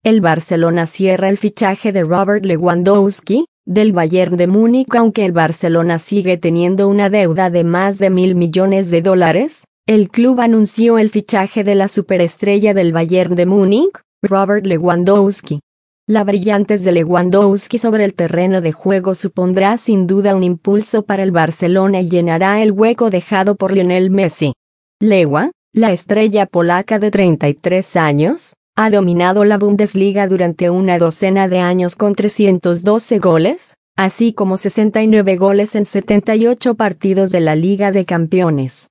El Barcelona cierra el fichaje de Robert Lewandowski, del Bayern de Múnich. Aunque el Barcelona sigue teniendo una deuda de más de $1.000 millones, el club anunció el fichaje de la superestrella del Bayern de Múnich, Robert Lewandowski. La brillantez de Lewandowski sobre el terreno de juego supondrá sin duda un impulso para el Barcelona y llenará el hueco dejado por Lionel Messi. Lewa, la estrella polaca de 33 años, ha dominado la Bundesliga durante una docena de años con 312 goles, así como 69 goles en 78 partidos de la Liga de Campeones.